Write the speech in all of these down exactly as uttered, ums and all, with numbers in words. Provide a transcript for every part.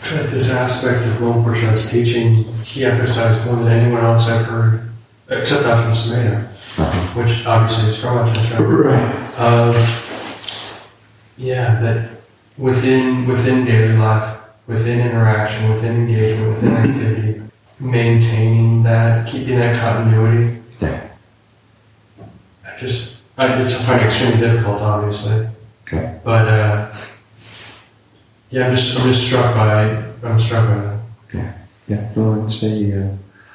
But this aspect of Rinpoche's teaching, he emphasized more than anyone else I've heard, except Ajahn Sumedho, uh-huh. which obviously is from Ajahn Chah. Right. Um, yeah, that within within daily life, within interaction, within engagement, within activity, maintaining that, keeping that continuity. Yeah. I just, I, it's I find it extremely difficult, obviously. Okay. But uh, yeah, I'm just, I'm just struck by, I'm struck by that. Yeah. Yeah. No, I'd say, uh,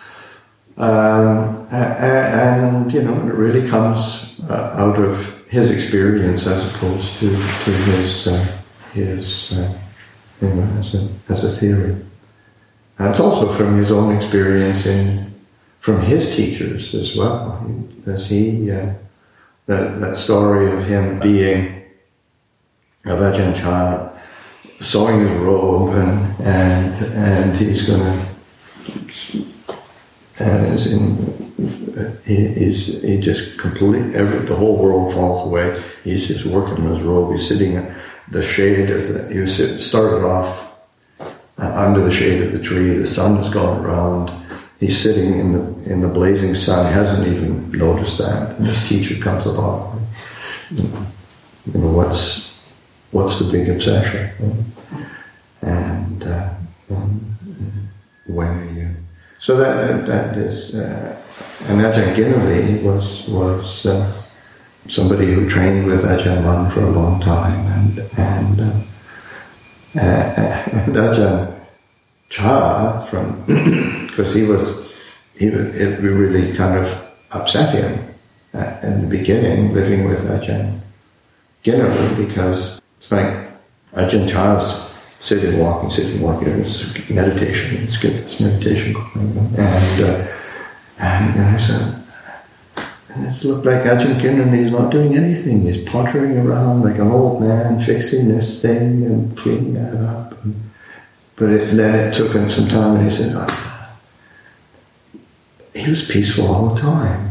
um, and, and you know, it really comes uh, out of his experience as opposed to to his uh, his uh, you know, as a as a theory. And it's also from his own experience in from his teachers as well. As he uh, that that story of him being of Ajahn Chah sewing his robe and and and he's going to and is in he he's, he just complete every the whole world falls away. He's just working on his robe. He's sitting in the shade of the. He was sit, started off uh, under the shade of the tree. The sun has gone around. He's sitting in the in the blazing sun. Hasn't even noticed that. And his teacher comes along. You know what's what's the big obsession? And uh, when are you? So that that is, uh, and Ajahn Ginali was was uh, somebody who trained with Ajahn Mun for a long time, and and uh, uh, and Ajahn Chah from because he was he it really kind of upset him uh, in the beginning living with Ajahn Ginali because it's like Ajahn Chah's sitting, walking, sitting, walking. It's meditation. It's good. It's meditation going on. And, uh, and and I said, and it looked like Ajahn Ginali. He's not doing anything. He's pottering around like an old man, fixing this thing and cleaning that up. And, but it, then it took him some time, and he said, oh, he was peaceful all the time.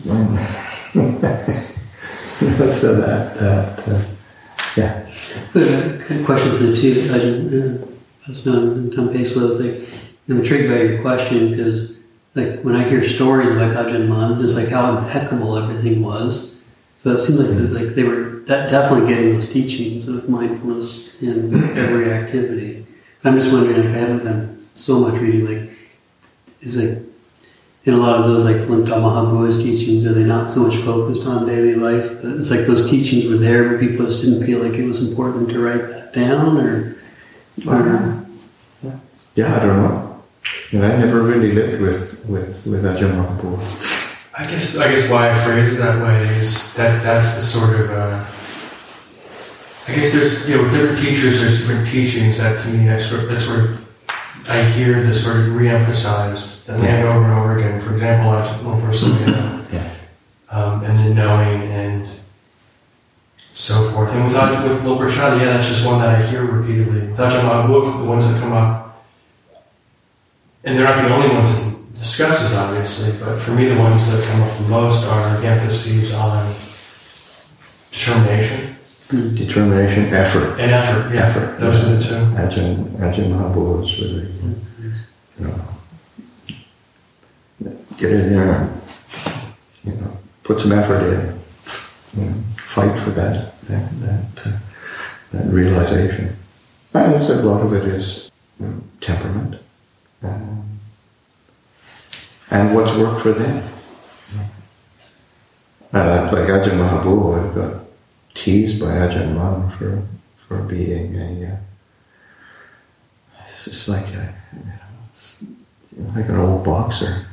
So that that uh, yeah. A question for the two. Ajahn, that's known Tom Paislo. Like, I'm intrigued by your question because, like, when I hear stories about Ajahn Mun, just like how impeccable everything was. So it seems like mm-hmm. like they were definitely getting those teachings of mindfulness in every activity. I'm just wondering, like, I haven't done so much reading. Like, is like in a lot of those, like Limta Mahabuddha's teachings, are they not so much focused on daily life? But it's like those teachings were there, but people just didn't feel like it was important to write that down, or. or yeah. yeah, I don't know. And I never really lived with with with Ajahn Mahabuddha. I guess I guess why I phrase it that way is that that's the sort of. Uh, I guess there's you know with different teachers there's different teachings that to me I sort that sort of I hear the sort of re-emphasized. And then over and over again. For example, I over Sumedho, yeah. um, and the knowing and so forth. And without with Wilbur Shah, yeah, that's just one that I hear repeatedly. With Ajahn Mahabuddha, the ones that come up, and they're not the only ones that he discusses, obviously. But for me, the ones that come up the most are the emphases on determination, determination, effort, and effort. Yeah, effort. Those are the two. Ajahn Ajahn Mahabuddha was really, you know. Get in there and, you know, put some effort in, you know, fight for that that that, uh, that realization. And a lot of it is you know, temperament um, and what's worked for them. Uh, like Ajahn Mahabuddha got teased by Ajahn Mun for for being a. Uh, it's just like a. You know, it's, like an old boxer.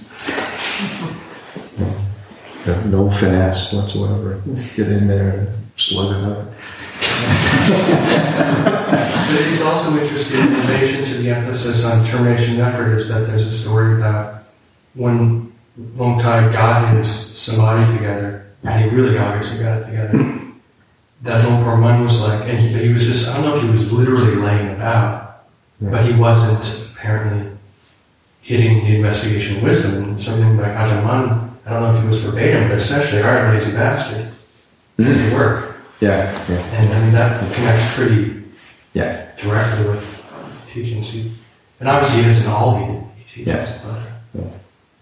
No, no finesse whatsoever. Just get in there and slug it out. But he's also interested in relation to the emphasis on determination and effort is that there's a story about when Longtai got his samadhi together, and he really obviously got it together, that Lumpur Mun was like, and he, he was just, I don't know if he was literally laying about, yeah. but he wasn't apparently hitting the investigation wisdom, and something like Ajahn Mun, I don't know if it was verbatim, but essentially, all right, lazy bastard, mm-hmm. did work. Yeah, yeah. And I mean, that connects pretty yeah. directly with teachings. He, and obviously he doesn't all he, he teaches. Yes. But, Yeah.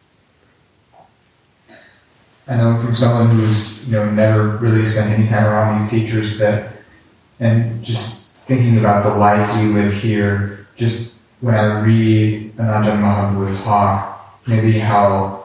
I know from someone who's, you know, never really spent any time around these teachers that, and just thinking about the life we live here, just when I read an Ajahn Mahabodhi talk, maybe how,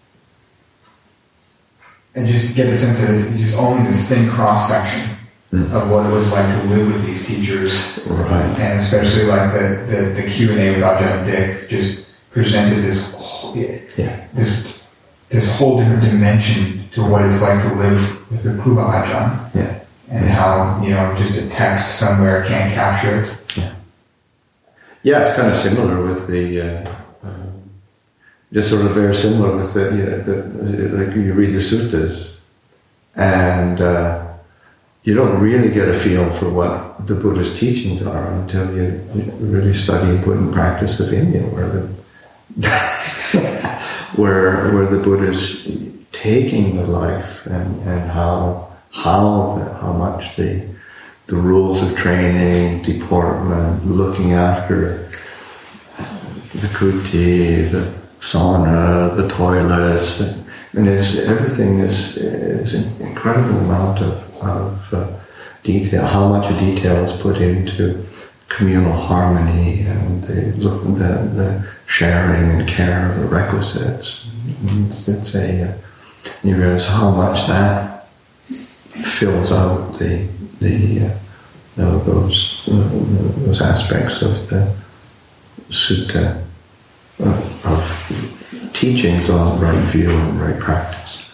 and just get the sense that it's just only this thin cross-section mm. of what it was like to live with these teachers. Right. And especially like the, the, the Q and A with Ajahn Dick just presented this whole, yeah. this this whole different dimension to what it's like to live with the Kruba Ajahn. Yeah. And how, you know, just a text somewhere can't capture it. Yeah. Yeah, it's kind of similar with the, uh, um, just sort of very similar with the, you know, the, like you read the suttas, and uh, you don't really get a feel for what the Buddha's teachings are until you, you really study and put in practice the Vinaya, where the where where the Buddha's taking the life and, and how how the, how much the the rules of training, deportment, looking after the kuti, the sauna, the toilets, and it's everything is is an incredible amount of of uh, detail. How much detail is put into communal harmony and the the, the sharing and care of the requisites. It's, it's a uh, you realize how much that fills out the the uh, uh, those uh, those aspects of the sutta uh, of teachings on right view and right practice.